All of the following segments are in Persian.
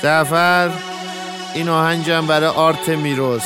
جعفر این آهنگم برای آرتمیروس.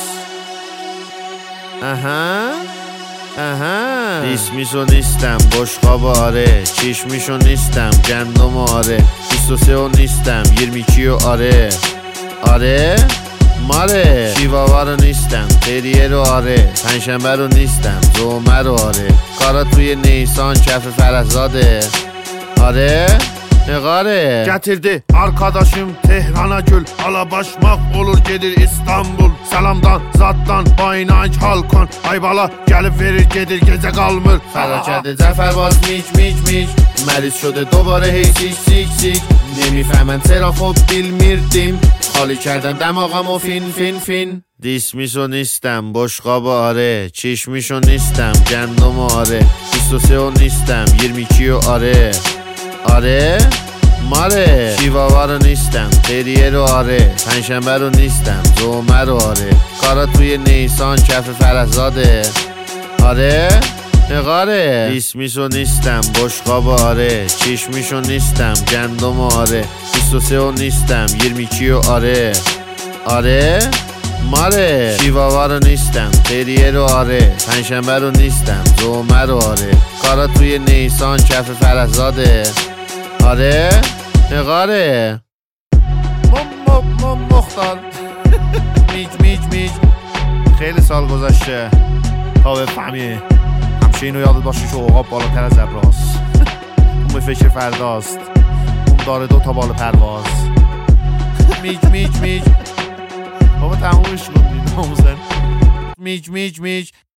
دیسمیشو نیستم بشقاب آره، چشمیشو نیستم گندم آره، 23 نیستم 22 آره ماره، شیواوا رو نیستم تریه رو آره، پنجشنبه رو نیستم جمعه رو آره، کارا توی نیسان کف فرزاده آره نقاره. Getirdi arkadaşım Tehrana gül, alabaşmaq olur gedir İstanbul. Salamdan zatdan bayınanc halkon, Aybala gelip verir gedir gece kalmır. فرار کرده جعفر باز میچ مریض شده دوباره هی سیک نمیفهمن چرا خب میردیم، خالی کردن دماغم و فین. دیسمیشو نیستم بشقاب آره، چشمیشو نیستم گندم آره، 23 نیستم 22 آره ماره، شیواوا رو نیستم تریه رو آره، پنجشنبه رو نیستم جمعه رو آره، کارا توی نیسان کف فرزاده آره نقاره. دیسمیشو نیستم بشقاب آره، چشمیشو نیستم گندم آره، 23 نیستم 22 آره ماره، شیواوا رو نیستم تریه رو آره، پنجشنبه رو نیستم جمعه رو آره، کارا توی نیسان کف فرزاده آره نقاره. مختار میج خیلی سال گذشته تا بفهمی، همشه اینو یادت باشه که عقاب بالاتر از ابراست. اون به فکر فرداست، اون داره 2 تا بال پرواز. میج بابا تمومش کن میج